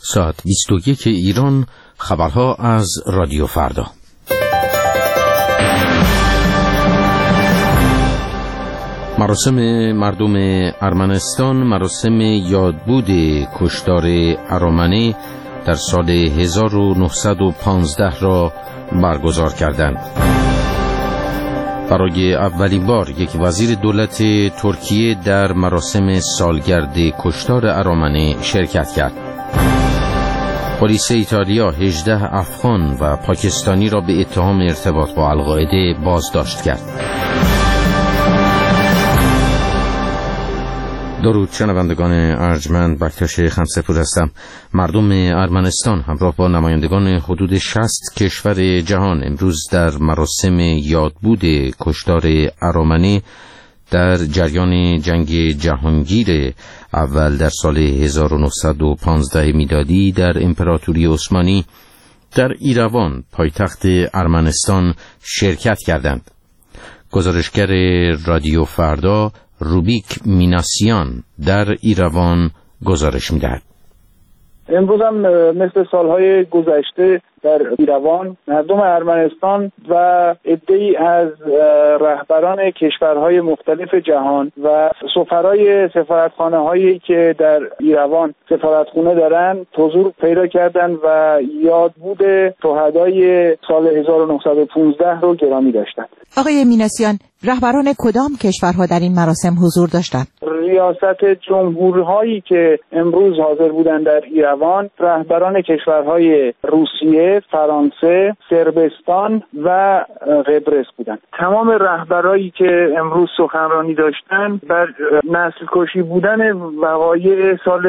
ساعت 21 ایران، خبرها از رادیو فردا. مراسم مردم ارمنستان مراسم یادبود کشتار ارامنه در سال 1915 را برگزار کردند. برای اولین بار یک وزیر دولت ترکیه در مراسم سالگرد کشتار ارامنه شرکت کرد. پلیس ایتالیا 18 افغان و پاکستانی را به اتهام ارتباط با القاعده بازداشت کرد. درود شنوندگان ارجمند، بکتاش خمسپور هستم. مردم ارمنستان همراه با نمایندگان حدود 60 کشور جهان امروز در مراسم یادبود کشتار ارامنه در جریان جنگ جهانگیر اول در سال 1915 میلادی در امپراتوری عثمانی در ایروان پایتخت ارمنستان شرکت کردند. گزارشگر رادیو فردا روبیک میناسیان در ایروان گزارش می‌دهد. امروز هم مثل سالهای گذشته در ایروان مردم ارمنستان و عده‌ای از رهبران کشورهای مختلف جهان و سفرای سفارتخانه‌هایی که در ایروان سفارتخونه دارن حضور پیدا کردند و یادبود شهدای سال 1915 رو گرامی داشتند. آقای میناسیان، رهبران کدام کشورها در این مراسم حضور داشتند؟ ریاست جمهورهایی که امروز حاضر بودند در ایروان رهبران کشورهای روسیه، فرانسه، صربستان و قبرس بودند. تمام رهبرایی که امروز سخنرانی داشتند بر نسل کشی بودن وقایع سال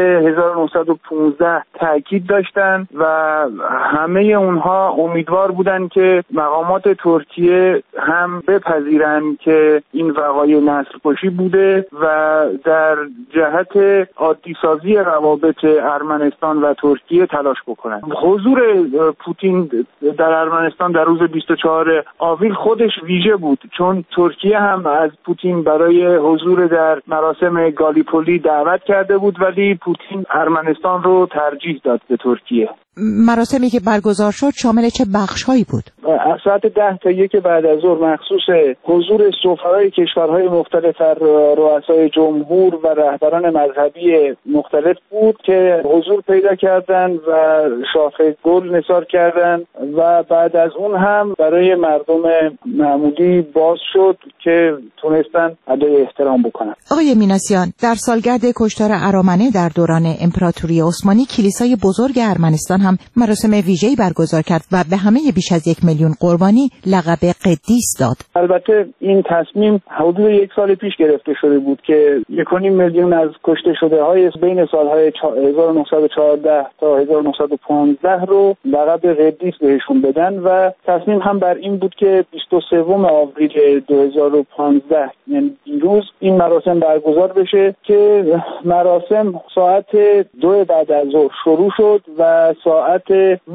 1915 تاکید داشتند و همه اونها امیدوار بودند که مقامات ترکیه هم بپذیرند که این وقایع نسل کشی بوده و در جهت عادی سازی روابط ارمنستان و ترکیه تلاش بکنند. حضور پوتین در ارمنستان در روز 24 آوریل خودش ویژه بود، چون ترکیه هم از پوتین برای حضور در مراسم گالیپولی دعوت کرده بود، ولی پوتین ارمنستان رو ترجیح داد به ترکیه. مراسمی که برگزار شد شامل چه بخش‌هایی بود؟ از ساعت 10 تا 1 بعد از ظهر مخصوص حضور سفرای کشورهای مختلف، رؤسای جمهور و رهبران مذهبی مختلف بود که حضور پیدا کردند و شاخه گل نثار کردند و بعد از اون هم برای مردم معمولی باز شد که تونستن ادای احترام بکنن. آقای میناسیان، در سالگرد کشتار ارامنه در دوران امپراتوری عثمانی کلیسای بزرگ ارمنستان هم مراسم ویژه‌ای برگزار کرد و به همه بیش از 1 میلیون قربانی لقب قدیس داد. البته این تصمیم حدود 1 سال پیش گرفته شده بود که 1.5 میلیون از کشته شده های بین سالهای 1914 تا 1915 رو لقب قدیس بهشون بدن و تصمیم هم بر این بود که 23 آوریل 2015 یعنی دیروز این مراسم برگزار بشه که مراسم ساعت 2 بعد از ظهر شروع شد و ساعت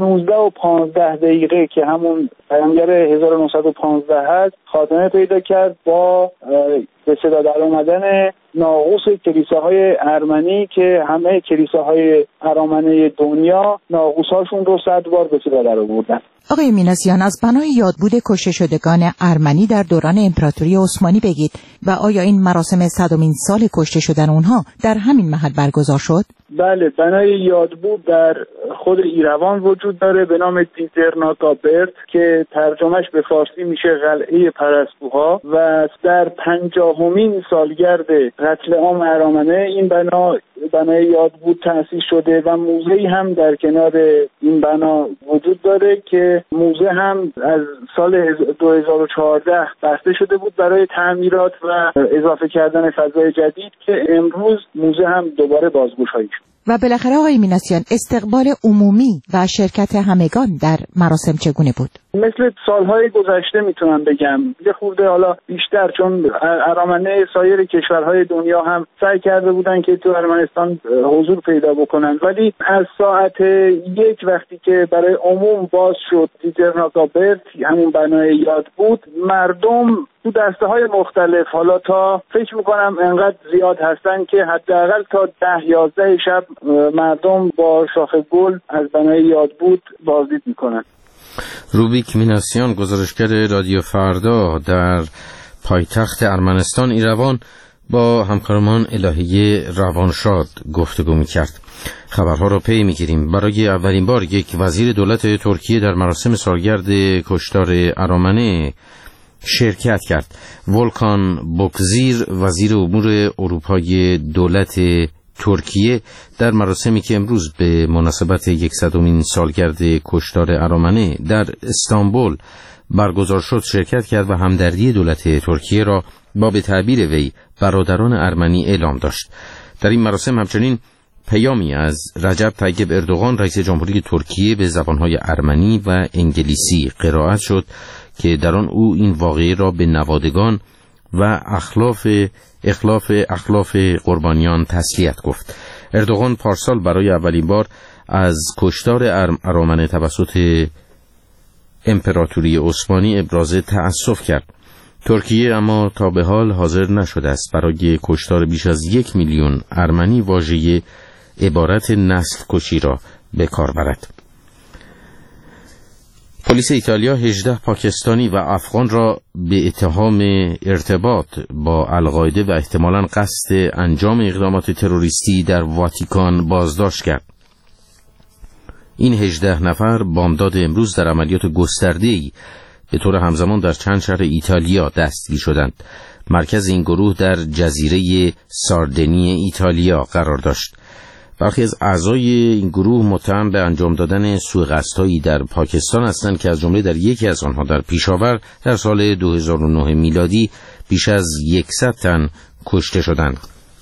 19:15 که همون پیامبر 1915 هست خاتمه پیدا کرد با به صدا در اومدن ناقوس کلیساهای ارمنی که همه کلیساهای ارامنه دنیا ناقوس‌هاشون رو 100 بار به صدا در آوردن. آقای میناسیان، از بنای یادبود کشته شدگان ارمنی در دوران امپراتوری عثمانی بگید و آیا این مراسم 100مین سال کشته شدن اونها در همین محل برگزار شد؟ بله، بنای یادبود در خود ایروان وجود داره به نام دیزرناگابرد که ترجمهش به فارسی میشه قلعه پرستوها و در 50مین سالگرد قتل عام ارامنه این بنای یادبود تأسیس شده و موزه‌ای هم در کنار این بنا وجود داره که موزه هم از سال 2014 بسته شده بود برای تعمیرات و اضافه کردن فضای جدید که امروز موزه هم دوباره بازگشایی شد. و بالاخره آقای میناسیان، استقبال عمومی و شرکت همگان در مراسم چگونه بود؟ مثل سالهای گذشته میتونم بگم، یه خورده حالا بیشتر، چون ارامنه سایر کشورهای دنیا هم سعی کرده بودن که تو ارمنستان ارمنستان حضور پیدا بکنن. ولی از ساعت 1 وقتی که برای عموم باز شد دیترناکابرت، همون بنای یاد بود، مردم تو دسته های مختلف، حالا تا فکر میکنم انقدر زیاد هستن که حداقل تا 10-11 شب مردم با شاخ گل از بنای یاد بود بازدید میکنن. روبیک میناسیان، گزارشگر رادیو فردا در پایتخت ارمنستان ایروان، با همکارمان الهیه روانشاد گفتگو میکرد. خبرها را پی میگیریم. برای اولین بار یک وزیر دولت ترکیه در مراسم سالگرد کشتار ارامنه شرکت کرد. ولکان بوکزیر، وزیر امور اروپای دولت ترکیه، در مراسمی که امروز به مناسبت 100مین سالگرد کشتار ارامنه در استانبول برگزار شد شرکت کرد و همدردی دولت ترکیه را با به تعبیر وی برادران ارمنی اعلام داشت. در این مراسم همچنین پیامی از رجب طیب اردوغان رئیس جمهوری ترکیه به زبانهای ارمنی و انگلیسی قرائت شد که در آن او این واقعه را به نوادگان و اخلاف قربانیان تسلیت گفت. اردوغان پارسال برای اولین بار از کشتار ارامنه توسط امپراتوری عثمانی ابراز تأسف کرد. ترکیه اما تا به حال حاضر نشده است برای کشتار بیش از 1 میلیون ارمنی واژه عبارت نسل کشی را به کار برد. پلیس ایتالیا 18 پاکستانی و افغان را به اتهام ارتباط با القاعده و احتمالاً قصد انجام اقدامات تروریستی در واتیکان بازداشت کرد. این 18 نفر بامداد امروز در عملیات گسترده‌ای به طور همزمان در چند شهر ایتالیا دستگیر شدند. مرکز این گروه در جزیره ساردنی ایتالیا قرار داشت. برخی از اعضای این گروه متهم به انجام دادن سوءقصدهایی در پاکستان هستند که از جمله در یکی از آنها در پیشاور در سال 2009 میلادی بیش از 100 تن کشته شدند.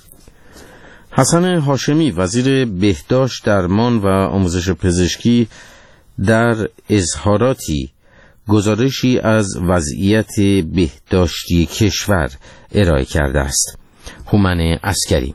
حسن هاشمی، وزیر بهداشت، درمان و آموزش پزشکی، در اظهاراتی گزارشی از وضعیت بهداشتی کشور ارائه کرده است. هومن عسکری.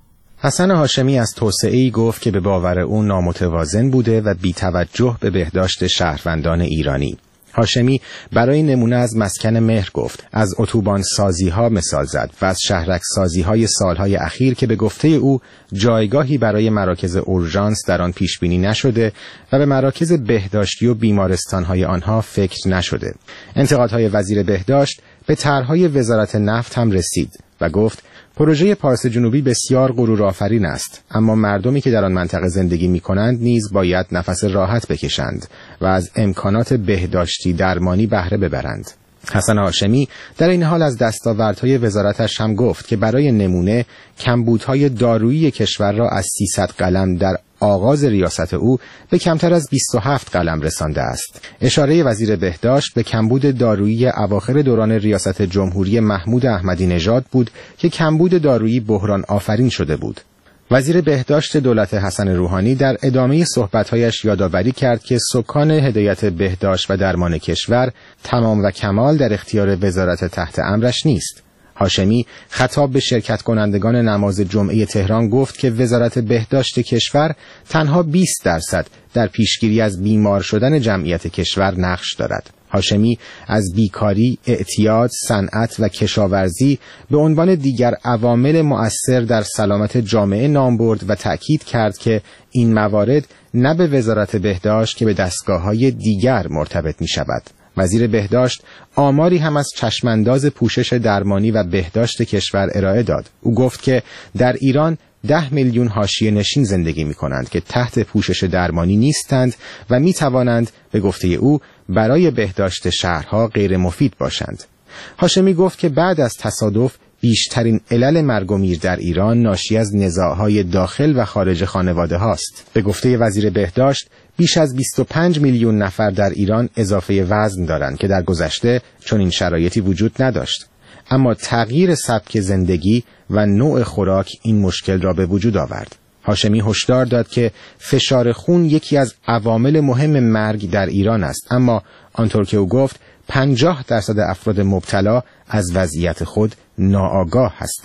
حسن هاشمی از توسعه‌ای گفت که به باور او نامتوازن بوده و بی‌توجه به بهداشت شهروندان ایرانی. هاشمی برای نمونه از مسکن مهر گفت، از اتوبان سازی ها مثال زد و از شهرک سازی های سالهای اخیر که به گفته او جایگاهی برای مراکز اورژانس در آن پیش بینی نشده و به مراکز بهداشتی و بیمارستان های آنها فکر نشده. انتقادهای وزیر بهداشت به طرحهای وزارت نفت هم رسید و گفت پروژه پارس جنوبی بسیار غرورآفرین است، اما مردمی که در آن منطقه زندگی می‌کنند نیز باید نفس راحت بکشند و از امکانات بهداشتی درمانی بهره ببرند. حسن هاشمی در این حال از دستاوردهای وزارتش هم گفت که برای نمونه کمبودهای دارویی کشور را از 300 قلم در آغاز ریاست او به کمتر از 27 قلم رسانده است. اشاره وزیر بهداشت به کمبود دارویی اواخر دوران ریاست جمهوری محمود احمدی نژاد بود که کمبود دارویی بحران آفرین شده بود. وزیر بهداشت دولت حسن روحانی در ادامه صحبت‌هایش یادآوری کرد که سکان هدایت بهداشت و درمان کشور تمام و کمال در اختیار وزارت تحت امرش نیست. هاشمی خطاب به شرکت کنندگان نماز جمعه تهران گفت که وزارت بهداشت کشور تنها 20% در پیشگیری از بیمار شدن جمعیت کشور نقش دارد. هاشمی از بیکاری، اعتیاد، صنعت و کشاورزی به عنوان دیگر عوامل مؤثر در سلامت جامعه نام برد و تأکید کرد که این موارد نه به وزارت بهداشت که به دستگاه‌های دیگر مرتبط می‌شود. وزیر بهداشت آماری هم از چشمانداز پوشش درمانی و بهداشت کشور ارائه داد. او گفت که در ایران 10 میلیون حاشیه نشین زندگی می کنند که تحت پوشش درمانی نیستند و می توانند به گفته او برای بهداشت شهرها غیر مفید باشند. هاشمی گفت که بعد از تصادف بیشترین علل مرگ و میر در ایران ناشی از نزاع‌های داخل و خارج خانواده هاست. به گفته وزیر بهداشت بیش از 25 میلیون نفر در ایران اضافه وزن دارند که در گذشته چنین شرایطی وجود نداشت. اما تغییر سبک زندگی و نوع خوراک این مشکل را به وجود آورد. هاشمی هشدار داد که فشار خون یکی از عوامل مهم مرگ در ایران است، اما آنطور که او گفت 50% افراد مبتلا از وضعیت خود ناآگاه هستند.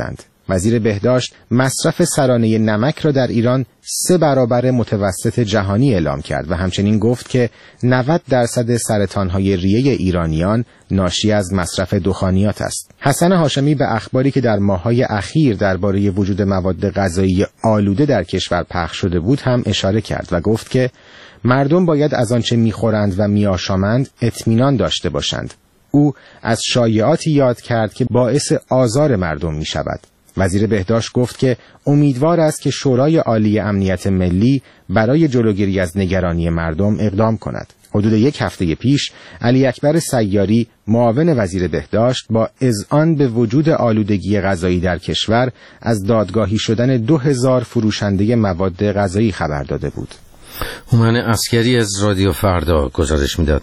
وزیر بهداشت مصرف سرانه نمک را در ایران 3 برابر متوسط جهانی اعلام کرد و همچنین گفت که 90% سرطان‌های ریه ایرانیان ناشی از مصرف دخانیات است. حسن هاشمی به اخباری که در ماه‌های اخیر درباره وجود مواد غذایی آلوده در کشور پخش شده بود هم اشاره کرد و گفت که مردم باید از آنچه می‌خورند و می‌آشامند اطمینان داشته باشند. او از شایعاتی یاد کرد که باعث آزار مردم می‌شود. وزیر بهداشت گفت که امیدوار است که شورای عالی امنیت ملی برای جلوگیری از نگرانی مردم اقدام کند. حدود 1 هفته پیش علی اکبر سیاری معاون وزیر بهداشت با اذعان به وجود آلودگی غذایی در کشور از دادگاهی شدن 2000 فروشنده مواد غذایی خبر داده بود. هومن عسکری از رادیو فردا گزارش میداد.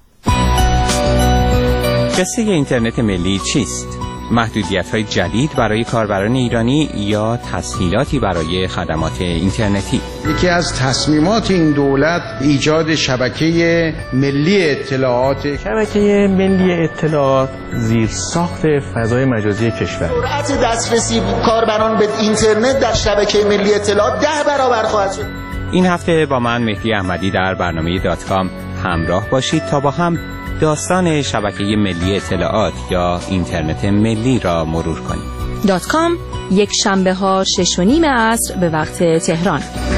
قصه اینترنت ملی چیست؟ محدودیت‌های جدید برای کاربران ایرانی یا تسهیلاتی برای خدمات اینترنتی؟ یکی از تصمیمات این دولت ایجاد شبکه ملی اطلاعات. شبکه ملی اطلاعات زیرساخت فضای مجازی کشور. سرعت دسترسی کاربران به اینترنت در شبکه ملی اطلاعات 10 برابر خواهد شد. این هفته با من مهدی احمدی در برنامه .com همراه باشید تا با هم داستان شبکه ملی اطلاعات یا اینترنت ملی را مرور کنیم. .com یک شنبه ها 6:30 عصر به وقت تهران.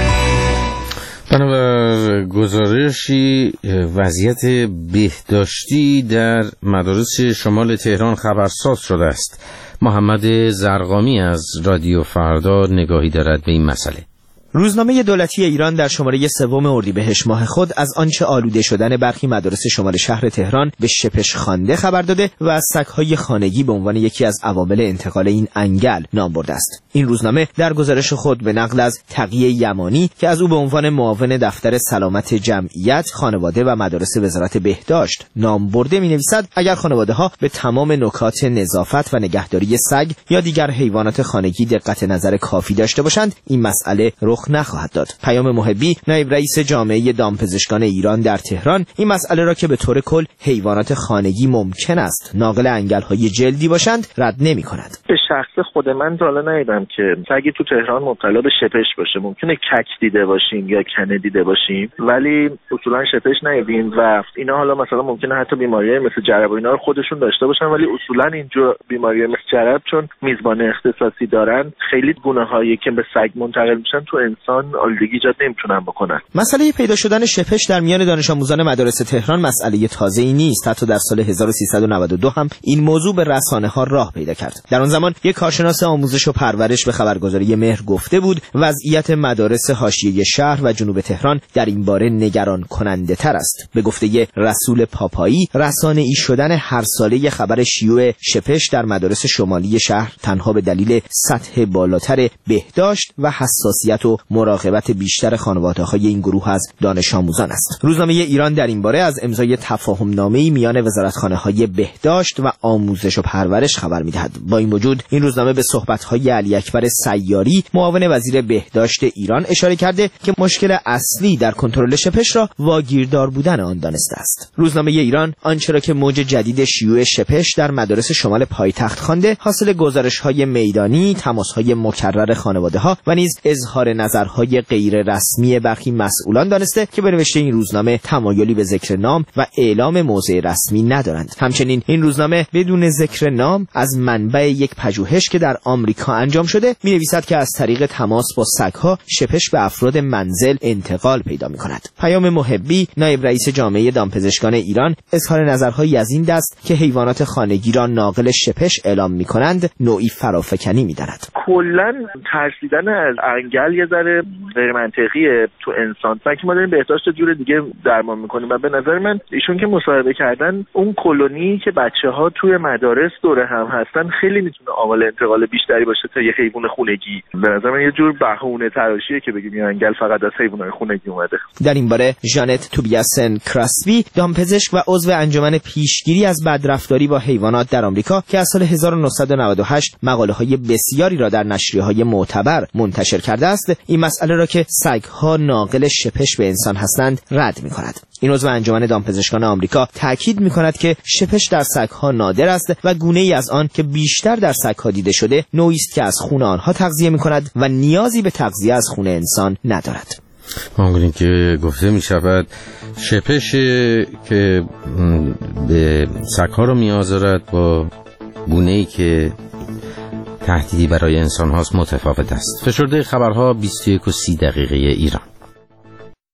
بنابر گزارشی وضعیت بهداشتی در مدارس شمال تهران خبرساز شده است. محمد زرقامی از رادیو فردا نگاهی دارد به این مسئله. روزنامه دولتی ایران در شماره 3 اردیبهشت ماه خود از آنچه آلوده شدن برخی مدارس شمال شهر تهران به شپش خوانده خبر داده و از سگ‌های خانگی به عنوان یکی از عوامل انتقال این انگل نام برده است. این روزنامه در گزارش خود به نقل از تقی یمانی که از او به عنوان معاون دفتر سلامت جمعیت، خانواده و مدارس وزارت بهداشت نام برده می‌نویسد اگر خانواده‌ها به تمام نکات نظافت و نگهداری سگ یا دیگر حیوانات خانگی دقت نظر کافی داشته باشند، این مسئله رخ نخواهد داد. پیام محبی، نایب رئیس جامعه دامپزشکان ایران در تهران، این مسئله را که به طور کل حیوانات خانگی ممکن است ناقل انگل‌های جلدی باشند رد نمی‌کند. به شخص خود من تا حالا ندیدم که سگی تو تهران مبتلا به شپش باشه. ممکنه کک دیده باشیم یا کنه دیده باشیم ولی اصولا شپش ندیدیم و اینا حالا مثلا ممکنه حتی بیماری‌های مثل جرب و اینا رو خودشون داشته باشن ولی اصولا اینجور بیماری‌های مثل جرب چون میزبان اختصاصی دارن خیلی گونه‌هایی که به سگ منتقل میشن تو انسان آلودگی ایجاد نمیتونن بکنن. مسئله پیدا شدن شپش در میان دانش آموزان مدارس تهران مسئله تازه‌ای نیست. حتی در سال 1392 هم این موضوع به رسانه‌ها راه پیدا کرد. در آن زمان یک کارشناس آموزش و پرورش به خبرگزاری مهر گفته بود وضعیت مدارس حاشیه شهر و جنوب تهران در این باره نگران کننده تر است. به گفته رسول پاپایی، رسانه‌ای شدن هر ساله خبر شیوع شپش در مدارس شمالی شهر تنها به دلیل سطح بالاتر بهداشت و حساسیت و مراقبت بیشتر خانواده‌های این گروه از دانش آموزان است. روزنامه ایران در این باره از امضای تفاهم‌نامه‌ای میان وزارتخانه‌های بهداشت و آموزش و پرورش خبر می‌دهد. با این وجود این روزنامه به صحبت‌های علی اکبر سیاری، معاون وزیر بهداشت ایران اشاره کرده که مشکل اصلی در کنترل شپش را واگیردار بودن آن دانسته است. روزنامه ایران آنچه را که موج جدید شیوع شپش در مدارس شمال پایتخت خوانده حاصل گزارش‌های میدانی، تماس‌های مکرر خانواده‌ها و نیز اظهار نظرهای غیر رسمی برخی مسئولان دانسته که به نوشته این روزنامه تمایلی به ذکر نام و اعلام موضع رسمی ندارند. همچنین این روزنامه بدون ذکر نام از منبع یک پژوهش که در آمریکا انجام شده می‌نویسد که از طریق تماس با سگ‌ها شپش به افراد منزل انتقال پیدا می‌کند. پیام محبی، نایب رئیس جامعه دامپزشکان ایران، اظهار نظرهایی از این دست که حیوانات خانگی را ناقل شپش اعلام می‌کنند نوعی فرافکنی می‌داند. کلاً ترسیدن از انگل یه ذره غیر منطقیه تو انسان. فکر ما داریم بهداشت جور دیگه درمان میکنیم و به نظر من ایشون که مصاحبه کردن اون کلونی که بچه‌ها توی مدارس دوره هم هستن خیلی میتونه عامل انتقال بیشتری باشه تا یه حیوان خونگی. به نظر من یه جور بهونه تراشیه که بگیم این انگل فقط از حیوانات خونگی اومده. در این باره ژانت توبیاسن کراسبی، دامپزشک و عضو انجمن پیشگیری از بدرفتاری با حیوانات در آمریکا که از سال 1998 مقاله‌های بسیاری را در نشریه‌های معتبر منتشر کرده است، این مسئله را که سگ‌ها ناقل شپش به انسان هستند رد می‌کند. این عضو انجمن دامپزشکان آمریکا تاکید می‌کند که شپش در سگ‌ها نادر است و گونه‌ای از آن که بیشتر در سگ‌ها دیده شده نوعی است که از خون آنها تغذیه می‌کند و نیازی به تغذیه از خون انسان ندارد. همونطوری که گفته می شود شپش که به سگ‌ها رو می آزارد با گونه‌ای که تهدیدی برای انسان هاست متفاوت است. فشرده خبرها 21:30 ایران.